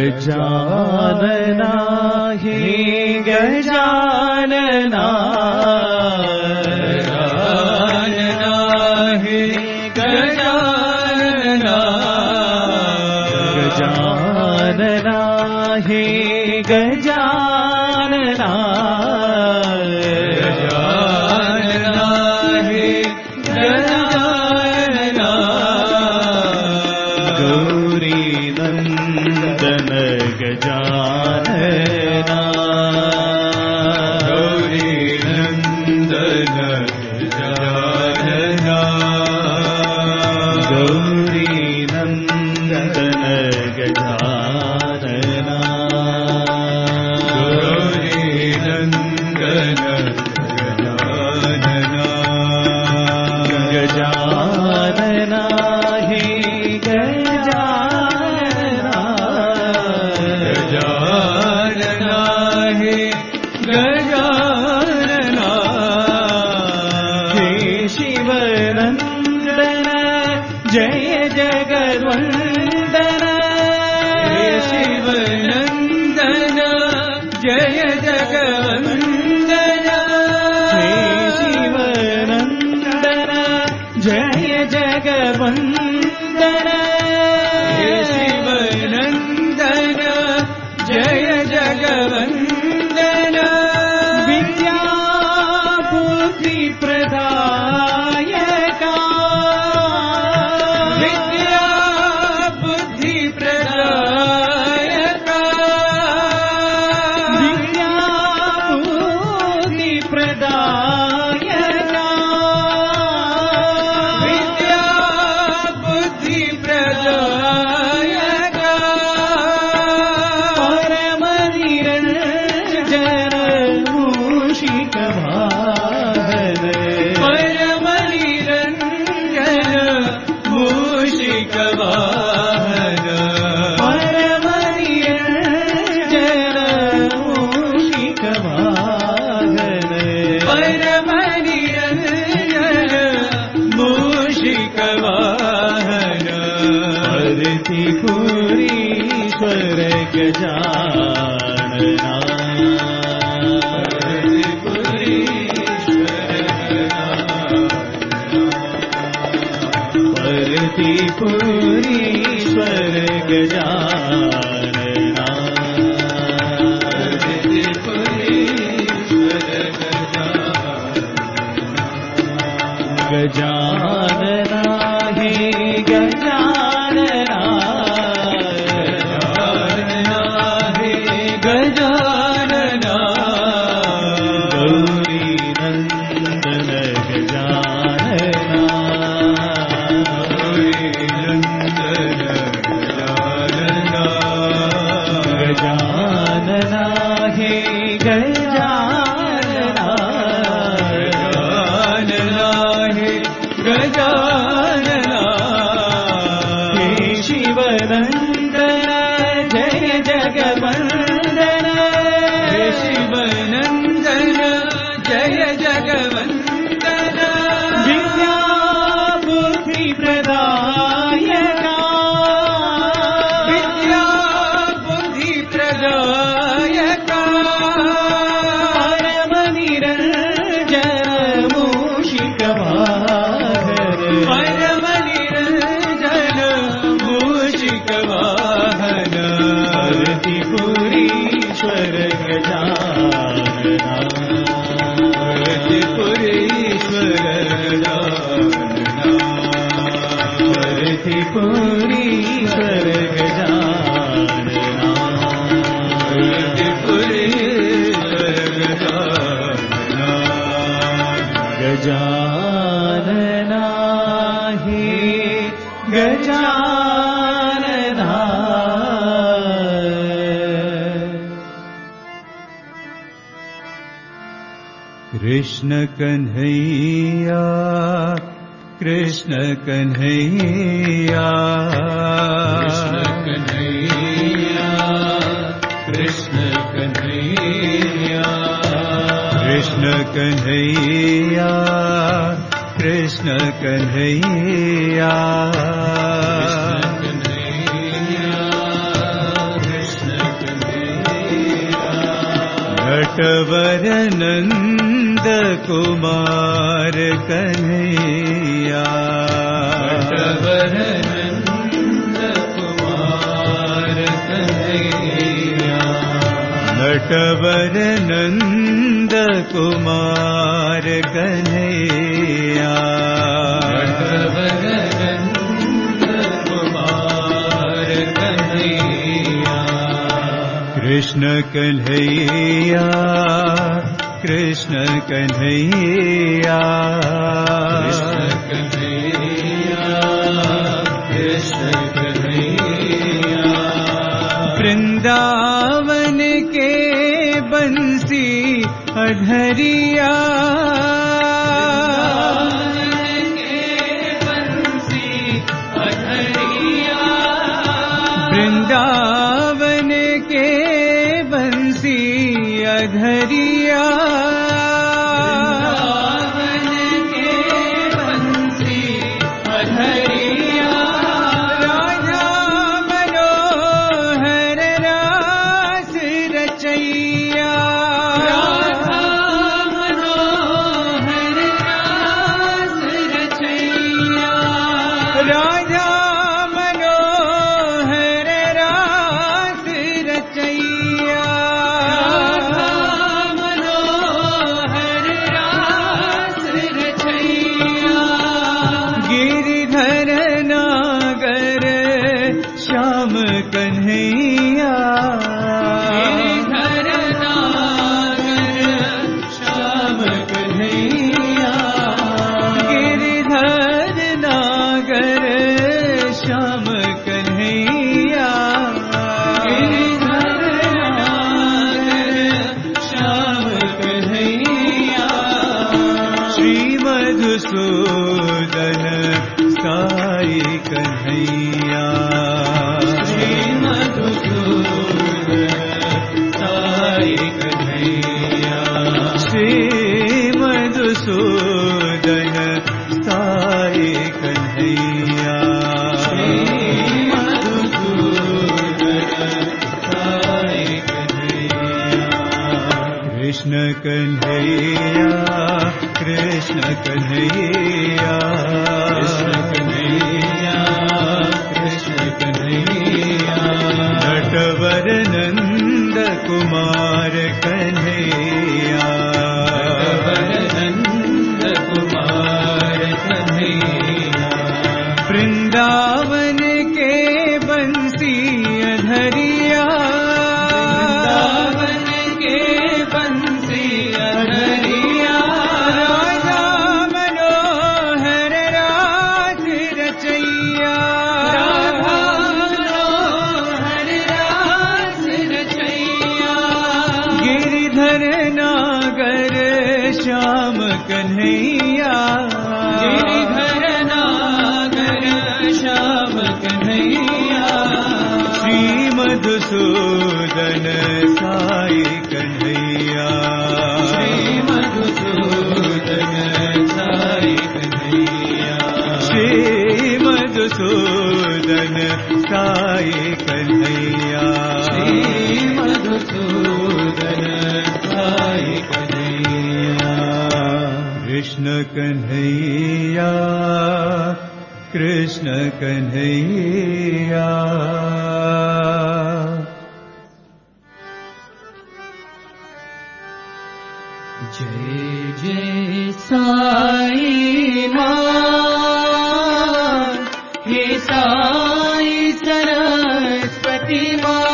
गजानना हे गजानना हे गजानना गजानना हे गजानना गजानना हे गजानना गौरी नंदन गजानना गौरी नंदन गजानना गौरी नंदन गजानना गौरी नंदन गजानना गजानना हे गजानना गजानना हे गजानना हे शिवनंदन जय जगद्वंदन हे शिवनंदन जय जगवंदन हे शिवनंदन जय जगवंदन हे शिवनंदन जय जगवंदन विद्या बुद्धि प्रदायका विद्या बुद्धि प्रदायका विद्या बुद्धि प्रदायका विद्या बुद्धि प्रदायका परम निरंजन मूषिक वाहन परम निरंजन मूषिक वाहन परम निरंजन मूषिक वाहन परम निरंजन मूषिक वाहन अरतिपुरीश्वर गजानना अरतिपुरीश्वर गजानना गजानना हे गजानना गजानना हे गजानना गौरी नंदन गजानना गौरी नंदन गजानना गजानना हे गजानना गजानना हे गजानना हे शिवनंदन जय जगवंदन हे शिवनंदन जय जगवंदन विद्या बुद्धि प्रदायका विद्या बुद्धि प्रदायका परम निरंजन मूषिक वाहन परम निरंजन मूषिक वाहन अरतिपुरीश्वर गजानना अरतिपुरीश्वर गजानना अरतिपुरीश्वर गजानना अरतिपुरीश्वर गजानना गजानना हे गजानना कृष्ण कन्हैया कृष्ण कन्हैया कृष्ण कन्हैया कृष्ण कन्हैया कृष्ण कन्हैया कृष्ण नटवर नंद कुमार कन्हैया, नटवर नंद कुमार कन्हैया, नटवर नंद कुमार कन्हैया, नटवर नंद कुमार कन्हैया। कृष्ण कन्हैया, कृष्ण कन्हैया, कृष्ण कन्हैया, कृष्ण कन्हैया। वृंदावन के बंसी अधरिया, वृंदावन के बंसी अधरिया, वृंदावन के बंसी अधरिया। राधा मनोहर रास रचैया, राधा मनोहर रास रचैया, राधा कन्हैया, गिरिधर नागर श्याम कन्हैया, गिरिधर नागर श्याम कन्हैया, गिरिधर नागर श्याम कन्हैया। श्री मधुसूदन साई कन्हैया, मधुसूदन साई कन्हैया, मधुसूदन साई कन्हैया। कृष्ण कन्हैया, कृष्ण कन्हैया, कृष्ण कन्हैया, कृष्ण कन्हैया। नटवर नंद कुमार कन्हैया, वृंदावन के बंसी अधरिया, वृंदावन के बंसी अधरिया। राधा मनोहर रास रचैया, राधा मनोहर रास रचैया। गिरिधर नागर श्याम कन्हैया, गिरिधर श्याम कन्हैया। श्री मधुसूदन साई कन्हैया, श्री मधुसूदन साई कन्हैया, श्री मधुसूदन साई कन्हैया, श्री मधुसूदन साई कन्हैया। कृष्ण कन्हैया, कृष्ण कन्हैया। जय जय साई मां, हे साई सरस्वती मां।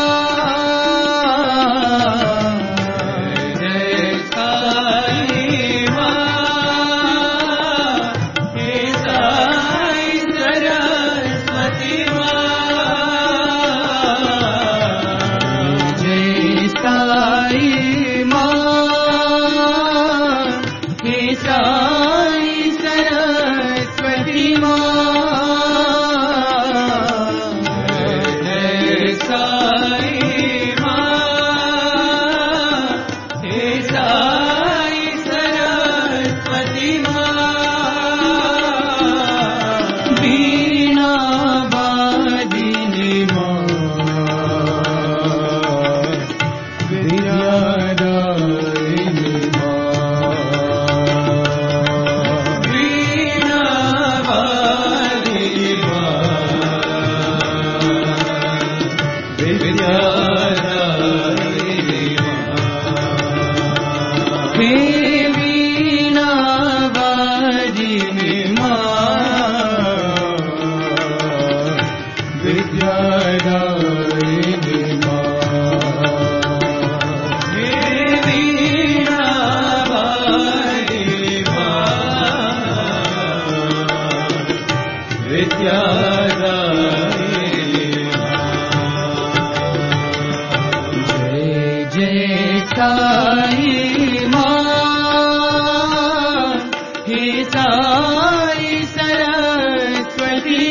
विद्यादायिनी जय जय साई मां हे साई सरस्वती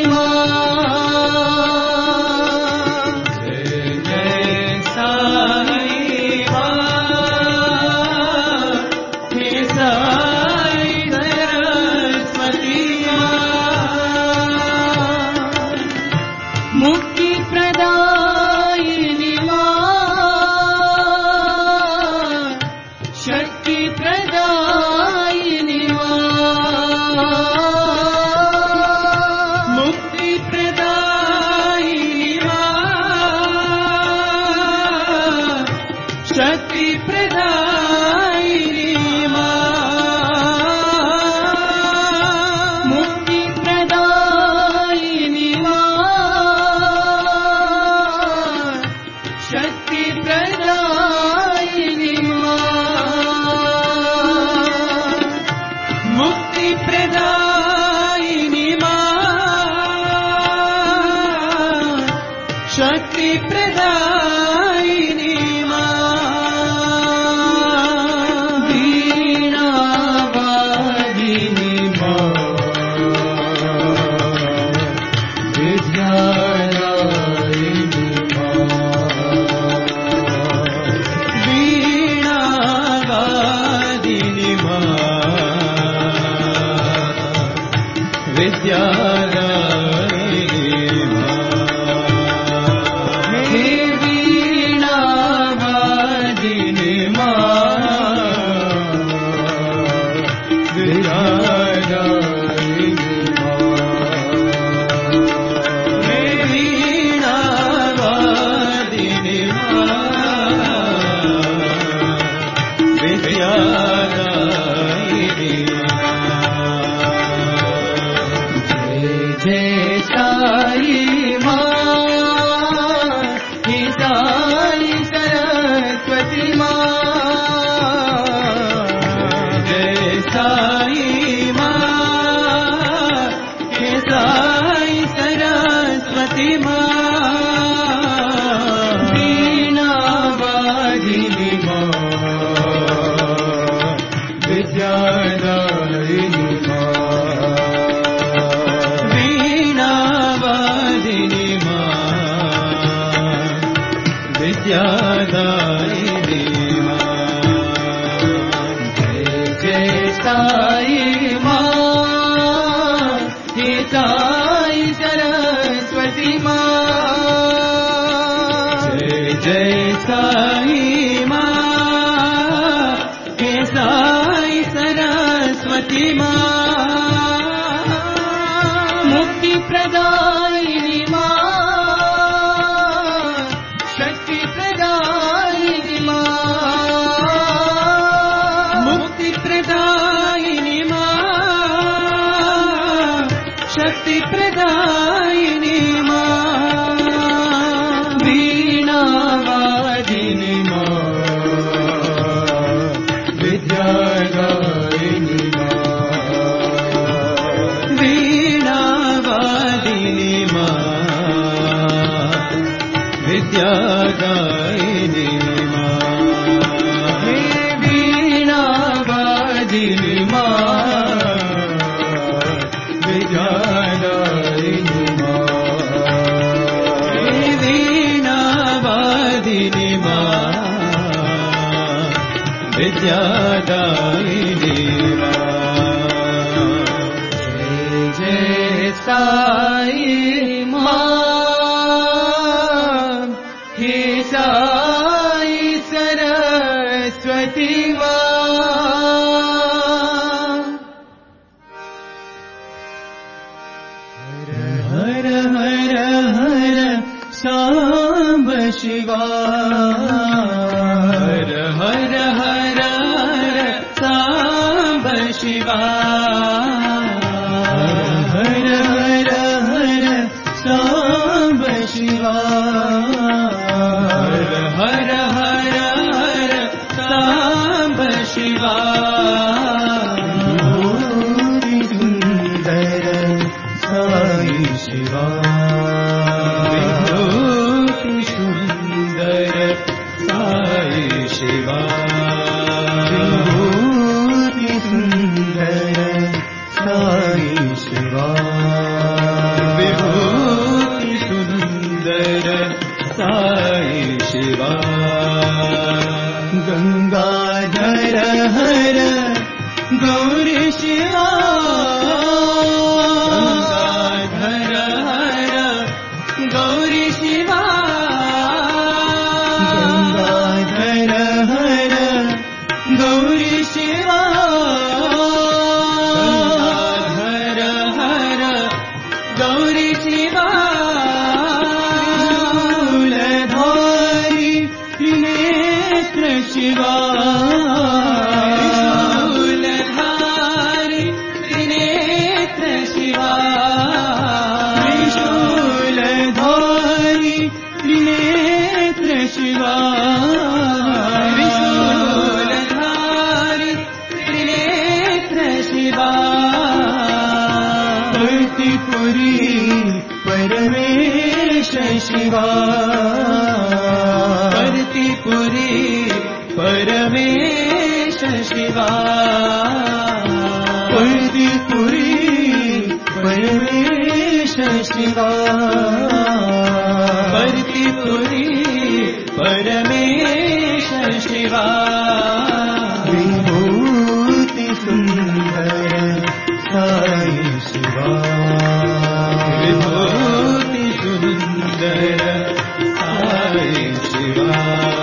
साई शिवा विभूति सुंदर साई शिवा गंगाधर हर गौरी शिवा गंगाधर हर गौरी शिवा गंगाधर हर गौरी शिवा गंगाधर हर गौरी शिवा शूलधारी त्रिनेत्र शिवा शूलधारी त्रिनेत्र शिवा त्रिशूलधारी त्रिनेत्र शिवा त्रिशूलधारी त्रिनेत्र शिवा कर्तिपुरी परमेश शिवा कर्तिपुरी परमेश शिवा कर्तिपुरी परमेश शिवा कर्तिपुरी परमेश शिवा विभूति सुंदर साई शिवा विभूति सुंदर साई शिवा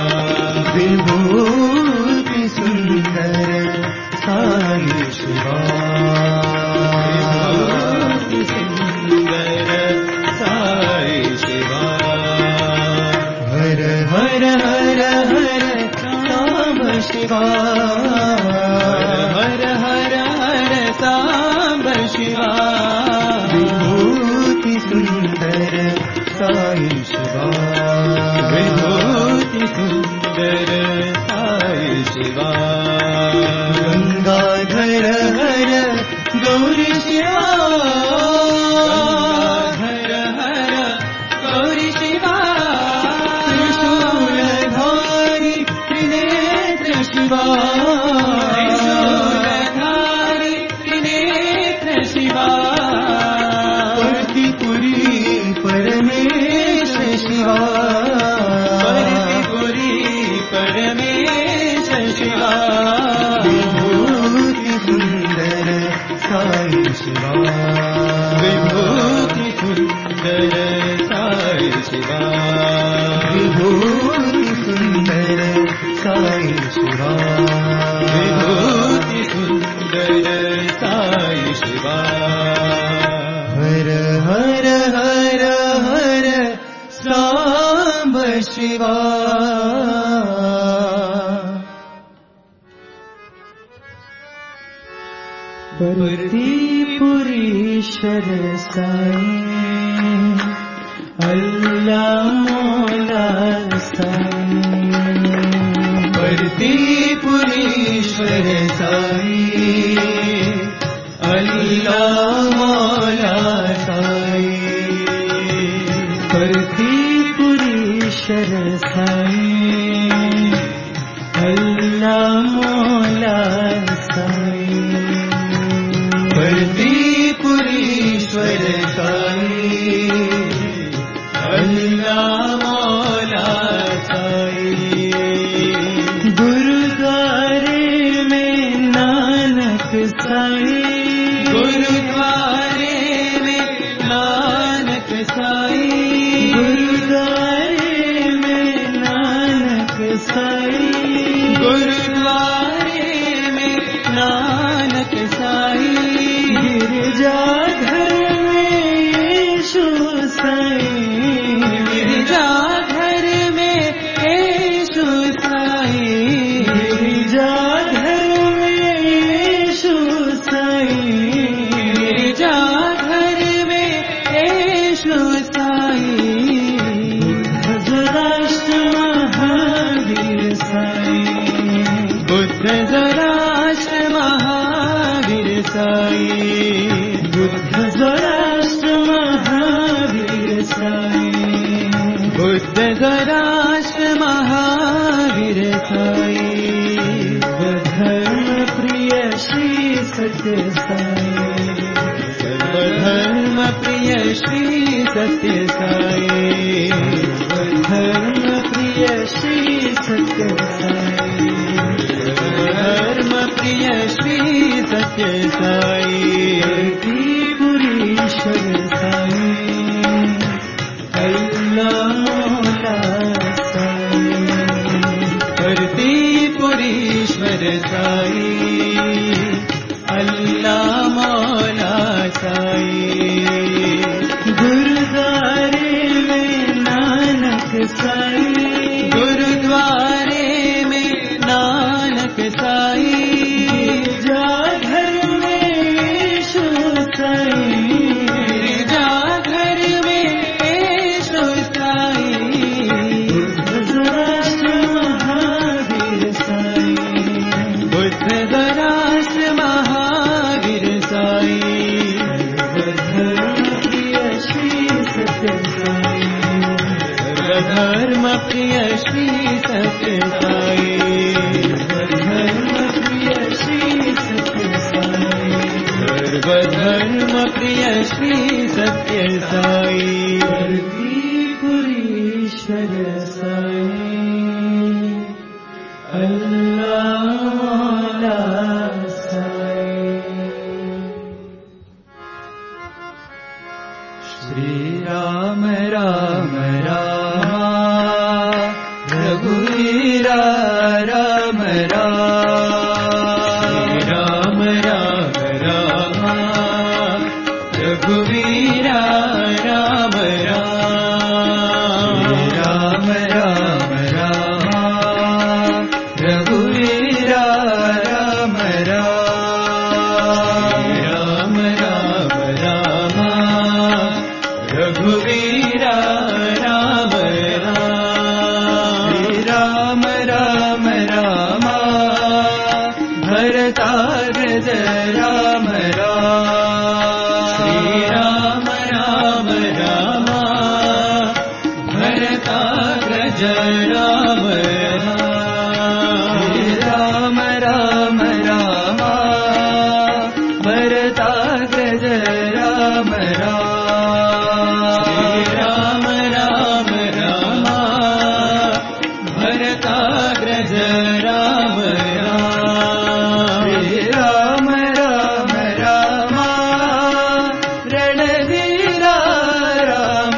विभूति सुंदर साई शिवा विभूति सुंदर साई शिवा हर हर हर हर नाम शिवा हर हर हर सांब शिवा विभूति सुंदर साई शिवा विभूति सुंदर साई शिवा गंगाधर हर गौरी शिवा हर हर गौरी शिवा त्रिशूलधारी त्रिनेत्र शिवा त्रिशूलधारी त्रिनेत्र शिवा कर्तिपुरी परमेश शिवा कर्तिपुरी परमेश शिवा विभूति सुंदर साई शिवा विभूति सुंदर साई शिवा विभूति सुंदर साई शिवा विभूति सुंदर साई शिवा हर हर हर हर सांब शिवा परतीपुरीश्वर साई अल्लाह मौला साई परतीपुरीश्वर साई अल्लाह मौला साई परतीपुरीश्वर साई अल्लाह मौला साई परतीपुरीश्वर साई अल्लाह मौला साई गुरुद्वारे में नानक साई गुरुद्वारे में नानक साई गुरुद्वारे में नानक साई गुरुद्वारे में नानक साई गिरजाघर में यीशु साई गिरजाघर में यीशु साई गिरजाघर में यीशु साई गिरजाघर में यीशु साई राष्ट्र महावीर साई बुद्ध राष्ट्र महावीर साई बुद्ध राष्ट्र महावीर साई बुद्ध राष्ट्र महावीर साई धर्म प्रिय श्री सत्य साई श्री सत्य साई, धर्म प्रिय श्री सत्य साई, धर्म प्रिय श्री सत्य साई, धरतीपुरीश्वर साई, अल्लाह मौला साई, धरतीपुरीश्वर साई, अल्लाह मौला साई, गुरुद्वारे में नानक साई, गुरुद्वारे में नानक साई, गिरजाघर में यीशु साई, गिरजाघर में यीशु साई, बुद्ध राष्ट्र महावीर साई, बुद्ध धर्म प्रिय श्री सत्य साई, धर्म प्रिय श्री सत्य साई, धर्म प्रिय श्री सत्य साई, धरतीपुरीश्वर साई, अल्लाह मौला साई। श्री राम राम राम, रघुवीरा राम राम, राम राम राम, रघुवीरा राम राम, राम राम राम, रघुवीरा राम राम, राम राम राम, रघुवीरा राम राम, राम राम राम, भरताग्रज राम राम, राम राम राम, भरताग्रज राम राम, राम राम राम, भरताग्रज राम राम, राम राम राम, भरताग्रज राम राम, राम राम राम, रणवीरा राम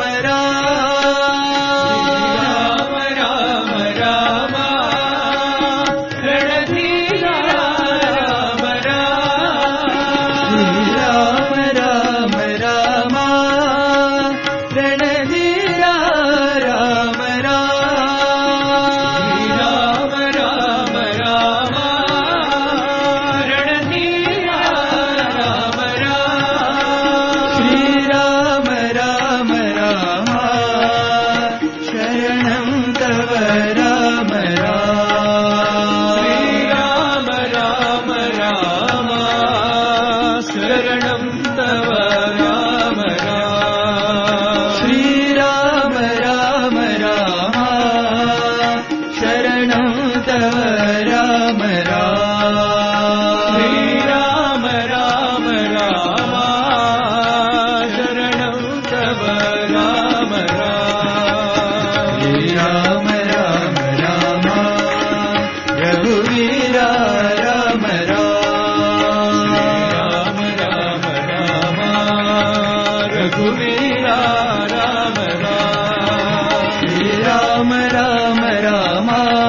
राम, राम राम राम, रणवीरा राम राम, राम राम राम, रणवीरा राम राम, राम राम राम, रणवीरा राम राम, श्री राम राम राम, शरणं तव राम राम, श्री राम राम राम, शरणं तव राम राम, श्री राम राम राम, शरणं तव राम राम, श्री राम राम राम, शरणं तव राम राम, श्री राम राम राम, रघुवीरा राम राम, राम राम राम, रघुवीरा राम राम, श्री राम राम राम,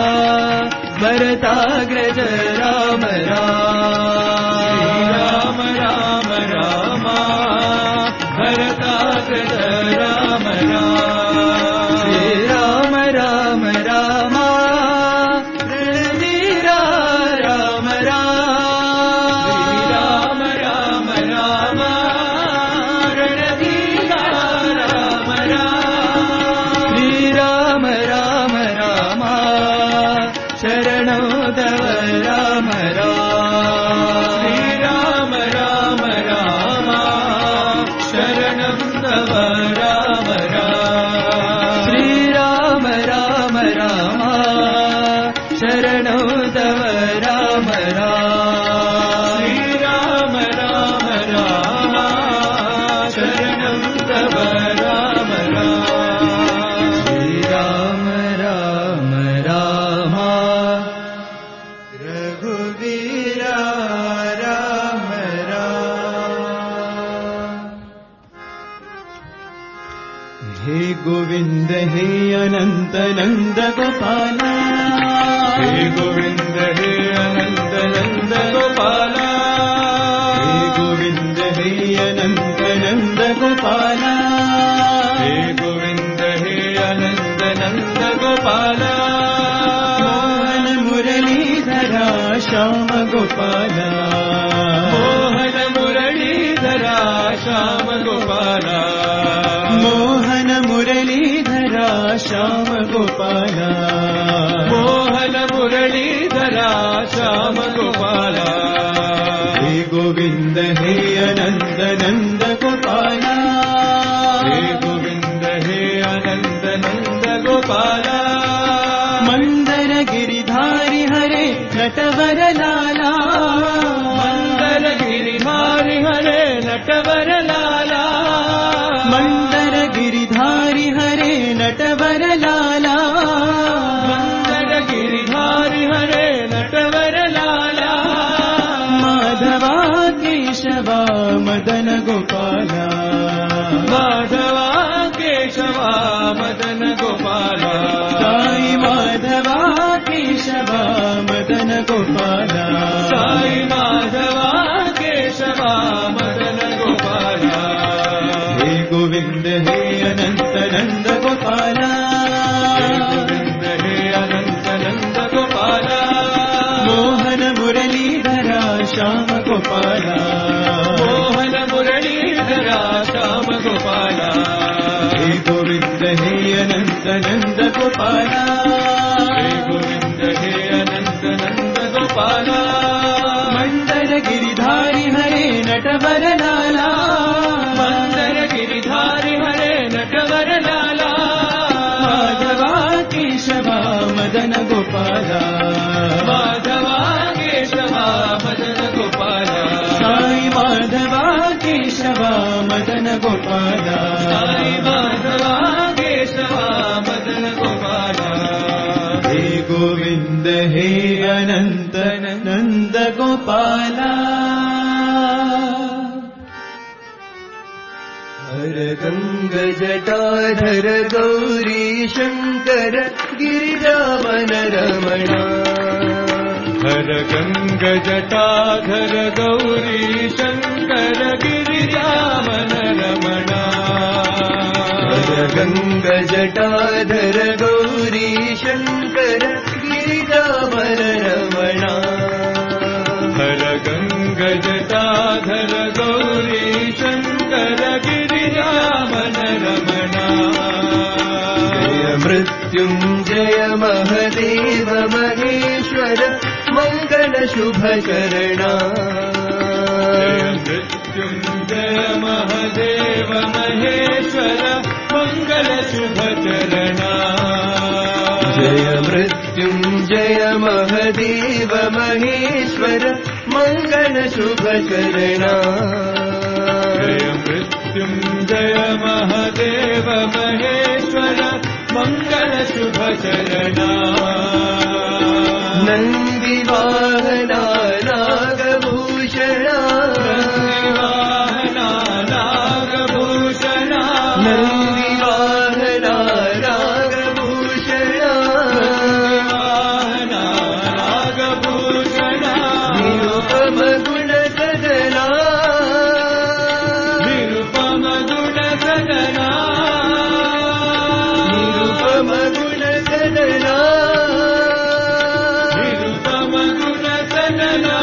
भरताग्रज राम राम, राम राम राम, भरताग्रज राम राम, श्री राम राम राम, रणवीरा राम राम, राम राम राम, रणवीरा राम राम, श्री राम राम राम, शरणं तव राम राम, श्री राम राम राम, शरणं तव राम राम, श्री राम राम राम, शरणं तव राम राम, श्री राम राम राम, शरणं तव हे गोविंद हे अनंत नंद गोपाल, हे गोविंद हे अनंत नंद गोपाल, हे गोविंद हे अनंत नंद गोपाल, हे गोविंद हे अनंत नंद गोपाल, मोहन मुरलीधरा श्याम गोपाल, मोहन मुरलीधरा श्याम गोपाल, मोहन मुरलीधरा श्याम गोपाल, मोहन मुरलीधरा श्याम गोपाल, हे गोविंद हे अनंत नंद गोपाल, हे गोविंद हे अनंत नंद गोपाल, मंदर गिरिधारी हरे नटवर लाला, मंदर गिरिधारी हरे नटवर लाला, मंदर गिरिधारी हरे नटवर लाला, मंदर गिरिधारी हरे नटवर लाला, माधवा केशवा मदन गोपाला, माधवा केशवा मदन गोपाला, साई माधवा केशवा मदन गोपाला, साई माधवा केशवा मदन गोपाला, हे गोविंद हे अनंत नंद गोपाला, हे गोविंद हे अनंत नंद गोपाला, मोहन मुरलीधरा श्याम गोपाला, मोहन मुरलीधरा श्याम गोपाला, हे गोविंद हे अनंत नंद गोपाला, हे गोविंद हे अनंत नंद गोपाला, मंदर गिरिधारी हरे नटवर लाला, मंदर गिरिधारी हरे नटवर लाला, माधवा केशवा मदन गोपाला, माधवा केशवा मदन गोपाला, साई माधवा केशवा मदन गोपाला, साई माधवा केशवा मदन गोपाला, हे गोविंद हे अनंत नंद गोपाला, हर गंग जटाधर गौरी शंकर गिरिजावन रमणा, हर गंग जटाधर गौरी शंकर गिरिजावन रमणा, हर गंग जटाधर गौरी शंकर गिरिजावन रमणा, हर गंग जटाधर गौरी शंकर गिरिजावन रमणा, जय मृत्युंजय महदेव महेश्वर मंगल शुभ करणा, जय मृत्युंजय महदेव महेश्वर मंगल शुभ करणा, जय मृत्युंजय महदेव महेश्वर मंगल शुभ करणा, जय मृत्युंजय महदेव महेश्वर मंगल शुभ करणा, नंदी वाहना नागभूषणा, नंदी वाहना नागभूषणा, नंदी वाहना नागभूषणा, नंदी वाहना नागभूषणा, निरुपम गुण सदना, निरुपम गुण सदना, निरुपम गुण सदना, निरुपम गुण सदना,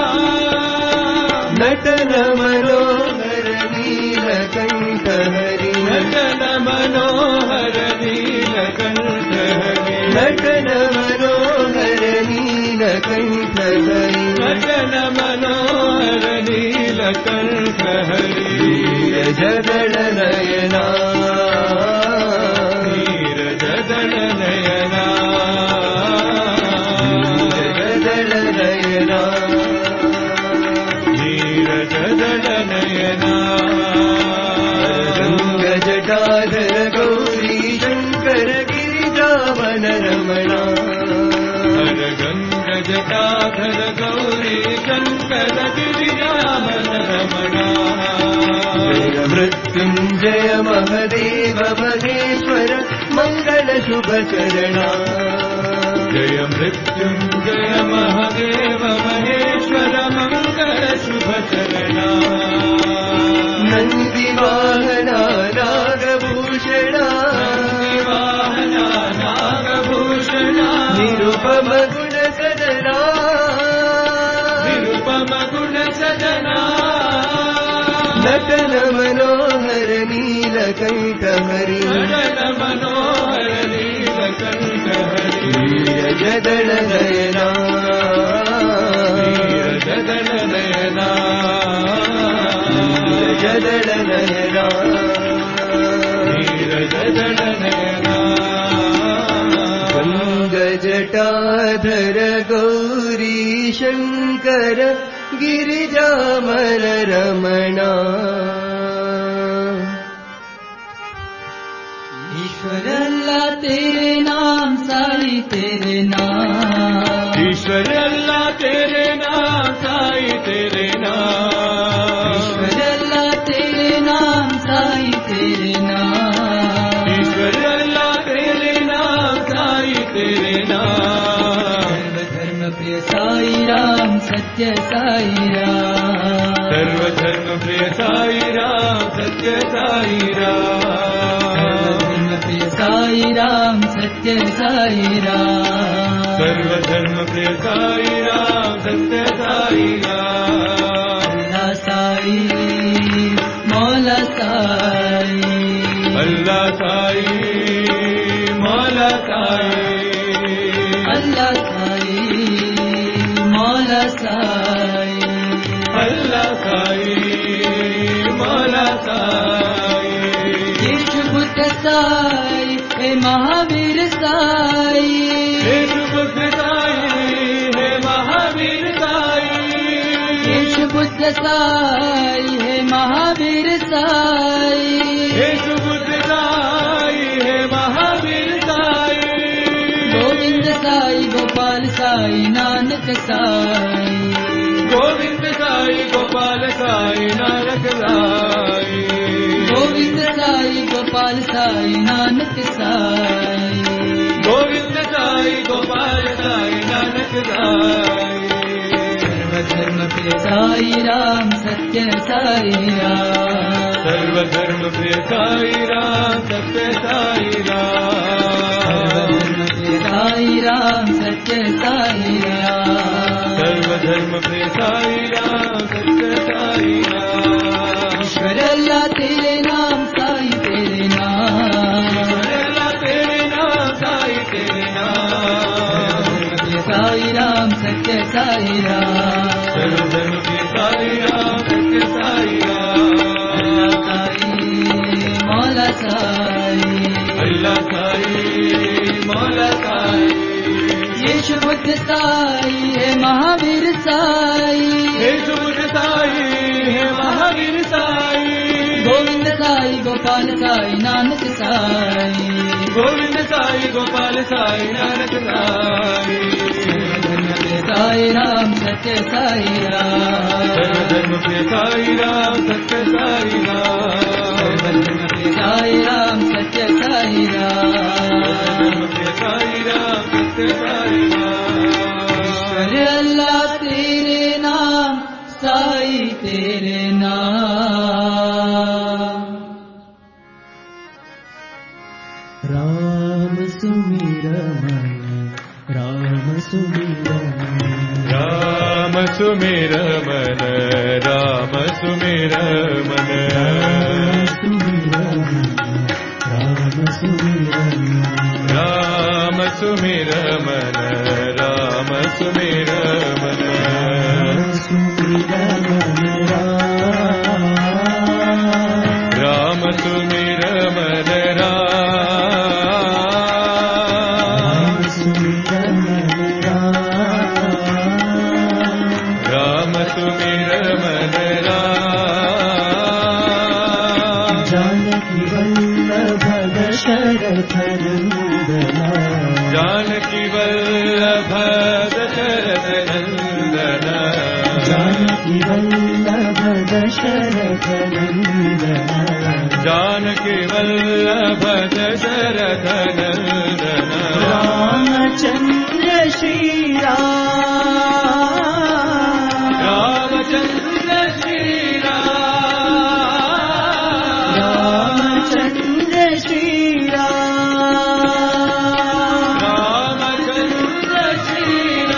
नटन मनोहर नीलकंठ हरि, नटन मनोहर नीलकंठ हरि, नटन मनोहर नीलकंठ हरि, नटन मनोहर नीलकंठ हरि, नीरजदल नयना, नीरजदल नयना, नीरजदल नयना, नीरजदल नयना, गंग जटाधर गौरी शंकर गिरिजावन रमणा, हर गंग जटाधर गौरी शंकर गिरिजावन रमणा, मृत्युञ्जय महदेव महेश्वर मङ्गल शुभ चरणा जय मृत्युञ्जय महदेव महेश्वर मङ्गल शुभ चरणा नन्दिवाहना नागभूषणा नागभूषणा निरुपम गुण सदना नटन मनोहर नीलकण्ठ हरि नटन मनोहर नीलकण्ठ हरि वीर जदन नयना वीर जदन नयना वीर जदन नयना वीर जदन नयना गङ्गजटाधर गौरी शङ्कर गिरिजामल रमणा ईश्वर अल्लाह तेरे नाम साई तेरे नाम ईश्वर अल्लाह तेरे नाम साई तेरे नाम ईश्वर अल्लाह तेरे नाम साई तेरे नाम ईश्वर अल्लाह तेरे नाम साई तेरे नाम धर्म प्रिय साई राम सत्य साई राम सर्वधर्म प्रिय साई राम सत्य साई राम प्रिय साई राम सत्य साई राम सर्वधर्म प्रिय साई राम सत्य साई राम अल्लाह साई मौला साई अल्लाह साई मौला साई अल्लाह साई मौला साई अल्लाह साई मौला साई यीशु बुद्ध साई हे महावीर साई यीशु बुद्ध साई हे महावीर साई यीशु बुद्ध साई हे महावीर साई यीशु बुद्ध साई हे महावीर साई गोविंद साई गोपाल साई नानक साई गोविंद साई गोपाल साई नानक साई गोविंद साई गोपाल साई नानक साई गोविंद साई गोपाल साई नानक साई सर्वधर्म प्रिय साई राम सत्य साई राम सर्वधर्म प्रिय साई राम सत्य साई राम साई राम सत्य साई राम सर्वधर्म प्रिय साई राम सत्य साई राम ईश्वर अल्लाह तेरे नाम साई तेरे नाम अल्लाह तेरे नाम साई तेरे नाम साई राम सत्य साई राम सर्वधर्म प्रिय साई राम सत्य साई राम अल्लाह साई मौला साई अल्लाह साई मौला साई यीशु बुद्ध साई है महावीर साई यीशु बुद्ध साई है महावीर साई गोविंद साई गोपाल साई नानक साई गोविंद साई गोपाल साई नानक साई साई राम सत्य साई राम सर्वधर्म प्रिय साई राम सत्य साई राम साई राम सत्य साई राम साई राम सत्य साई राम ईश्वर अल्लाह तेरे नाम साई तेरे नाम राम सुमिर मन राम सुमिर राम सुमिर मन राम सुमिर मन राम सुमिर राम सुमिर मन राम सुमिर मन राम सुमिर मन राम सुमिर मन जानकी वल्लभ दशरथ नंदना जानकी वल्लभ दशरथ नंदना जानकी वल्लभ दशरथ नंदना जानकी वल्लभ दशरथ नंदन रामचंद्र श्री राम रामचंद्र श्री राम रामचंद्र श्री राम रामचंद्र श्री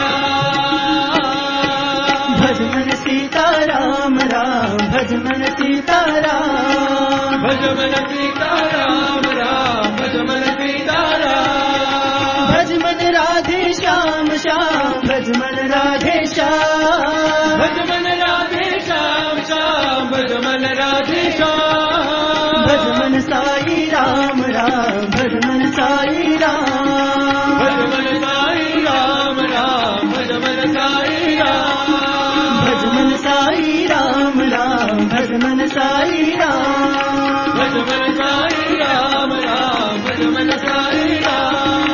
राम भज मन सीता राम राम भज मन सीता राम भज मन सीता राम राम भज मन सीता राम भज मन राधे श्याम श्याम भज मन राधे श्याम भज मन राधे श्याम श्याम भज मन राधे श्याम भज मन साई राम राम भज मन साई राम भज मन साई राम राम भज मन साई राम भज मन साई राम राम भज मन साई राम भज मन साई राम राम भज मन साई राम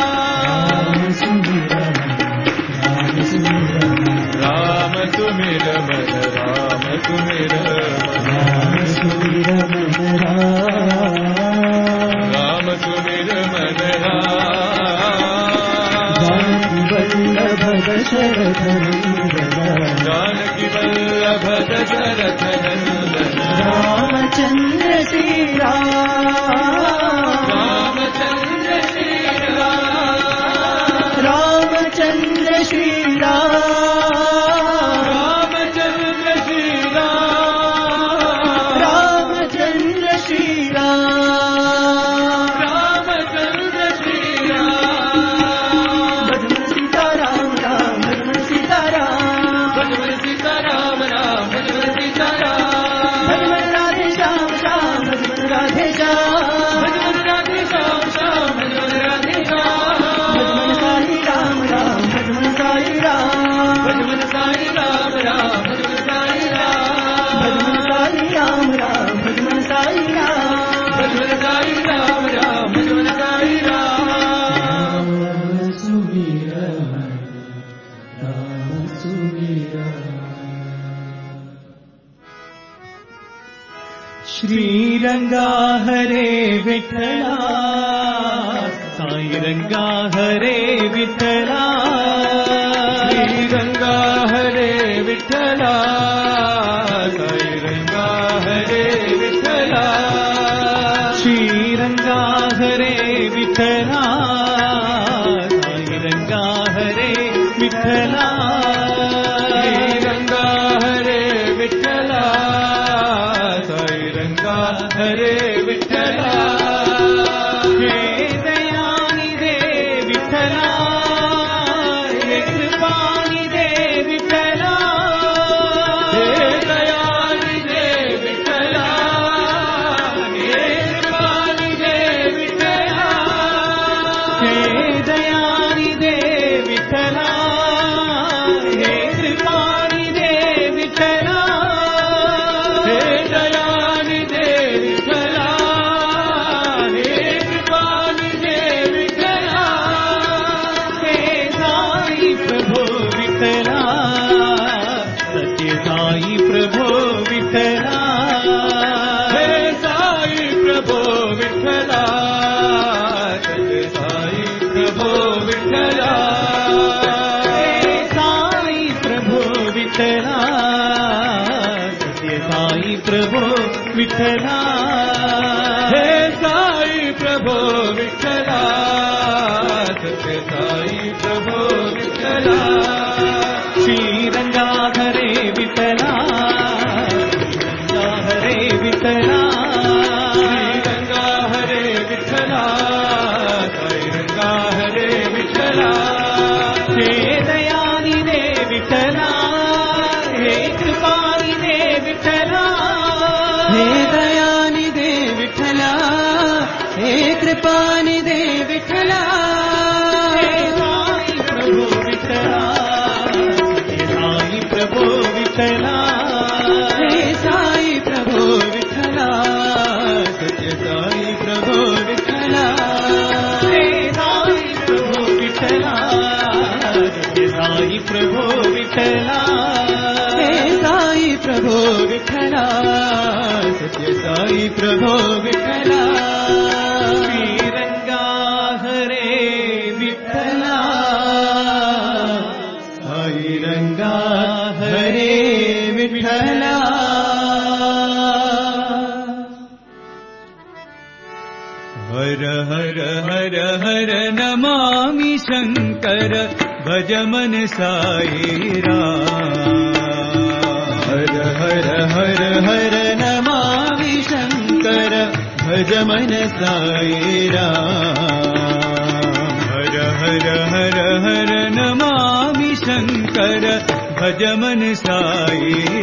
राम सुमिर मन राम सुमिर राम सुमिर मन राम सुमिर मन राम वल्लभ दशरथ नंदन जानकी वल्लभ दशरथ नंदन रामचंद्र श्री राम रामचंद्र श्री राम रामचंद्र श्री राम रामचंद्र श्री राम रामचंद्र श्री राम रामचंद्र श्री राम भज मन सीता राम राम भज मन सीता राम भज मन सीता राम राम भज मन सीता राम भज मन राधे श्याम श्याम भज मन राधे श्याम भज मन राधे श्याम श्याम भज मन राधे श्याम भज मन साई राम राम भज मन साई राम भज मन साई राम राम भज मन साई राम भज मन साई राम राम भज मन साई राम भज मन साई राम राम भज मन साई राम श्रीरंगा हरे विठला साई रंगा हरे विठला श्रीरंगा हरे विठ्ठला साई रंगा हरे विठ्ठला श्रीरंगा हरे विठला साई रंगा हरे विठला श्रीरंगा हरे विठ्ठला साई रंगा हरे विठ्ठला हे दयानिधे विठला हे कृपानिधे विठला हे दयानिधे विठ्ठला हे कृपानिधे विठ्ठला हे दयानिधे विठला हे कृपानिधे विठला हे दयानिधे विठ्ठला हे कृपानिधे विठ्ठला हे साई प्रभो विठला सत्य साई प्रभो विठला हे साई प्रभो विठ्ठला सत्य साई प्रभो विठ्ठला हे साई प्रभो विठला सत्य साई प्रभो विठला हे साई प्रभो विठ्ठला सत्य साई प्रभो विठ्ठला श्रीरंगा हरे विठला श्रीरंगा हरे विठला श्रीरंगा हरे विठ्ठला साई रंगा हरे विठ्ठला हे दयानिधे विठला हे कृपानिधे विठला हे दयानिधे विठला हे कृपानिधे विठला हे साई प्रभो विठला हे साई प्रभो विठला हे साई प्रभो विठला सत्य साई प्रभो विठला हे साई प्रभो विठला सत्य साई प्रभो विठला हे साई प्रभो प्रभो विठ्ठला सत्य साई प्रभो विठ्ठला श्रीरंगा हरे विठ्ठला साई रंगा हरे विठ्ठला हर हर हर हर नमामि शंकर भज मन साई राम हर हर हर हर नमामि शंकर भज मन साई राम हर हर हर हर नमामि शंकर भज मन साई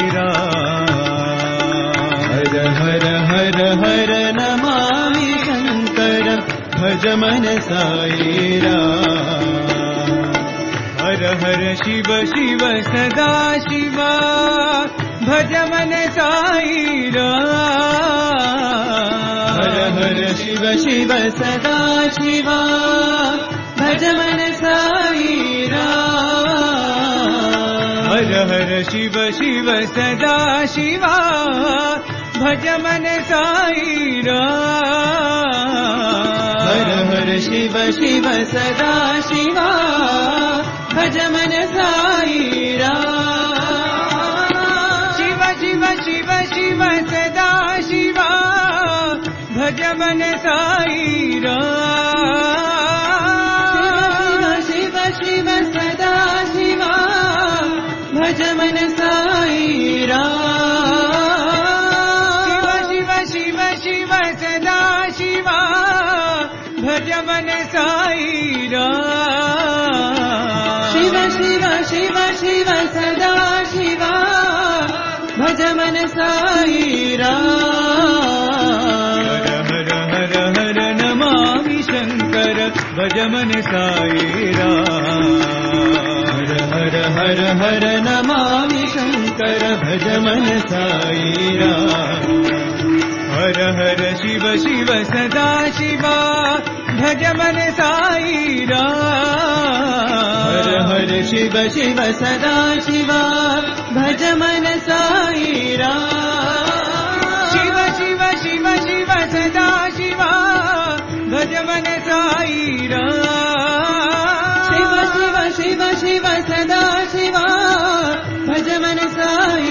राम हर हर हर हर नमामि शंकर भज मन साई राम हर हर शिव शिव सदा शिवा भज मन साई राम हर हर शिव शिव सदा शिवा भज मन साई राम हर हर शिव शिव सदा शिवा भज मन साई राम हर हर शिव शिव सदा शिवा भज मन साई राम शिव शिव शिव शिव सदा शिवा भज मन साई राम शिव शिव सदा शिवा भज मन साई राम शिव शिव शिव सदा शिवा भज मन साई राम शिव शिव शिव शिव सदा शिवा भज मन साई राम हर हर हर नमामि शंकर भज मन साई राम हर हर हर नमामि शंकर भज मन साई राम हर हर शिव शिव सदा शिवा भज मन साई राम हर हर शिव शिव सदा शिवा भज मन साई राम शिव शिव शिव शिव सदा शिवा भज मन साई राम शिव शिव शिव शिव सदा शिवा भज मन साई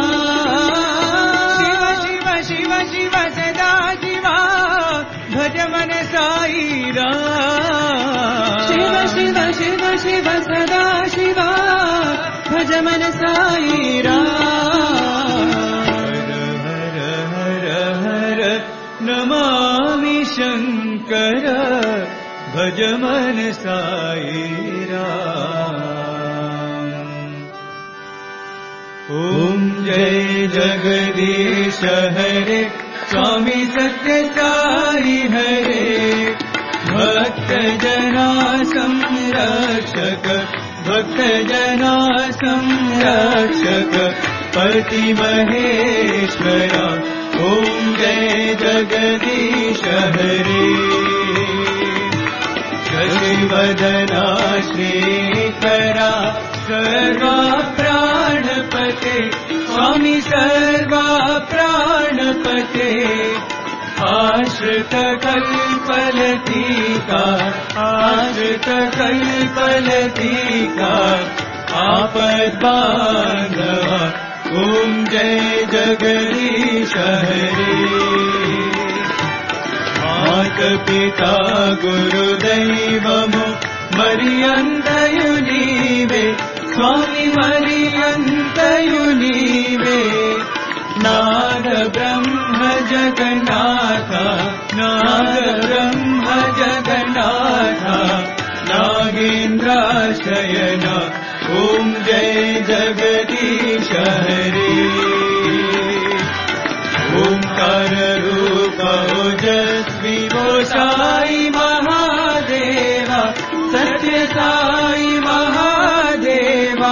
राम शिव शिव शिव शिव सदा शिवा भज मन साई राम शिव शिव शिव शिव सदा शिवा भज मन साई राम हर हर हर नमामि शंकर भज मन साई राम ओम जय जगदीश हरे स्वामी सत्य साई हरे भक्त जना संरक्षक भक्त जना संरक्षक पति महेश्वरा ओम जय जगदीश हरे शशिवदना श्रीकरा सर्वा प्राणपते स्वामी सर्वा प्राणपते आश्रित कल्पलतिका आश्रित कल्पलतिका आपद बांधवा ओम जय जगदीश हरे मात पिता गुरुदैवमो मरियन्तयु नीवे स्वामी मरियन्तयु नीवे नाद ब्रह्म जगन्नाथ नाद ब्रह्म जगन्नाथ नागेन्द्राशयन ओम जय जगदीश हरे ओंकार रूप ओजस्वी वो साई महादेवा सत्य साई महादेवा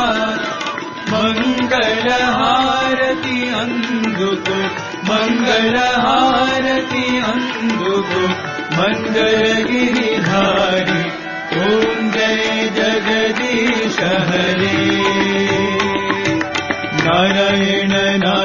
मंगल हारति अंधुको मंगल हारति अंधुको मंगल गिरिधारी ओम जय जगदीश हरे नारायण नारायण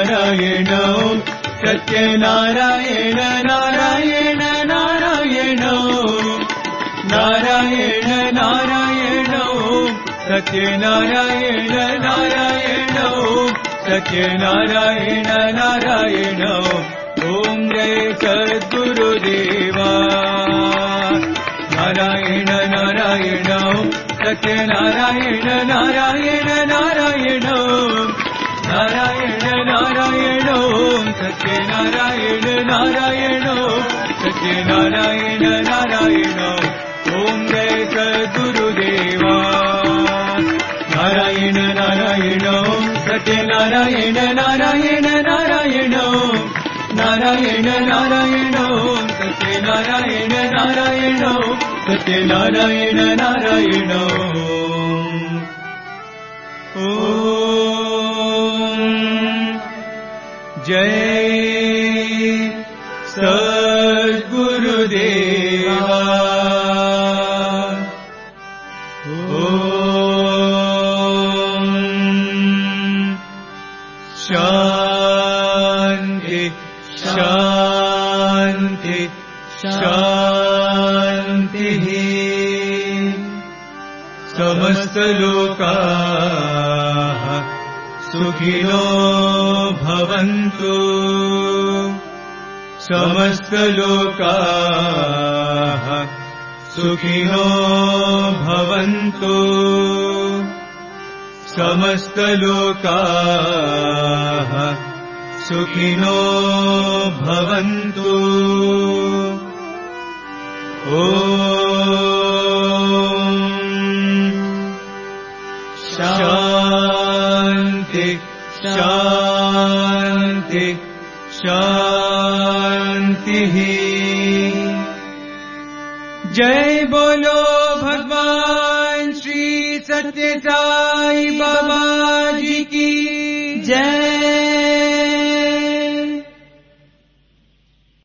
सत्यनारायण नारायण ओम सत्यनारायण नारायण ओम जय सद्गुरुदेवा नारायण नारायण ओम सत्यनारायण नारायण नारायण ओम नारायण नारायण ओम सत्यनारायण नारायण ओम सत्यनारायण नारायण ओम जय सद्गुरुदेवा नारायण नारायण ओम सत्यनारायण नारायण नारायण ओम नारायण नारायण ओम सत्यनारायण नारायण ओम सत्यनारायण नारायण ओम जय सद्गुरुदेवा शांति शांति शांति समस्त लोकाः सुखिनो भवन्तु समस्त लोकाः सुखिनो भवन्तु समस्त लोकाः सुखिनो भवन्तु ओम शांति शांति शांति जय बोलो भगवान श्री सत्य साई बाबा जी की जय।